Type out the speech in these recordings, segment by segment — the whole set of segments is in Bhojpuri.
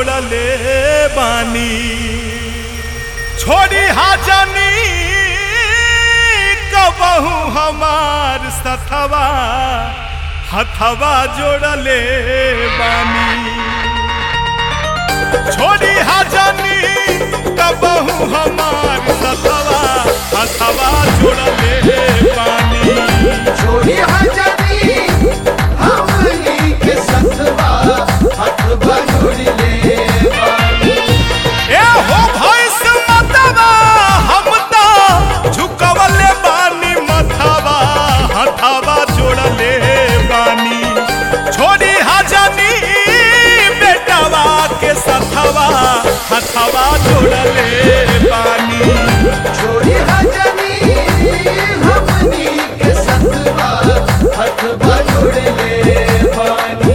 जोड़ले बानी छोड़ी हाजनी कबहू हमार सथवा हथवा जोड़ले बानी छोड़ी हाजनी कबहू हमार सथवा हथवा जोड़ले बानी छोड़ी हाजनी हमनी के सथवा हथवा जोड़ले बानी ए हो भैंस मतवा हम तो झुकवले बानी मथवा हथवा जोड़ले बानी छोड़ी हाजनी बेटवा के सथवा हथवा जोड़ले बानी छोड़ी हाजनी हमनी के सथवा हथवा जोड़ले बानी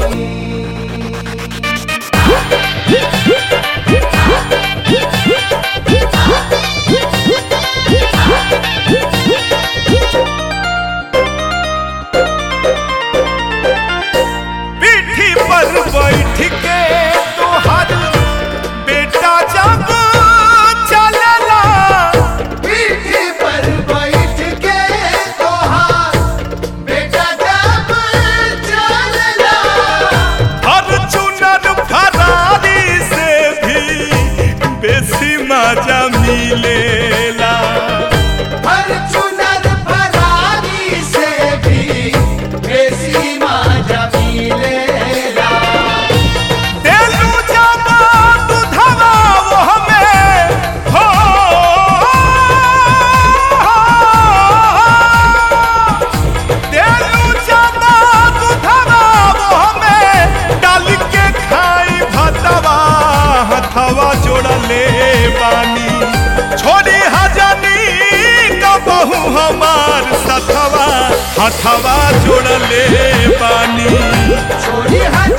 पीठी पर बैठ के तोहर बेटा जब चलला पीठी पर बैठ के तोहार बेटा जब चलला फॉर्च्यूनर फरारी से भी बेसी मजा मिलेला फॉर्च्यूनर फरारी से भी बेसी मजा मिलेला तेलू जब दूधवा वो हमें हो तेलू जब दूधवा वो हमें डाल के खाई भतवा हथवा जोड़ले बानी छोड़ी हजनी कबहू हमार सथवा हथवा जोड़ले बानी छोड़ी हट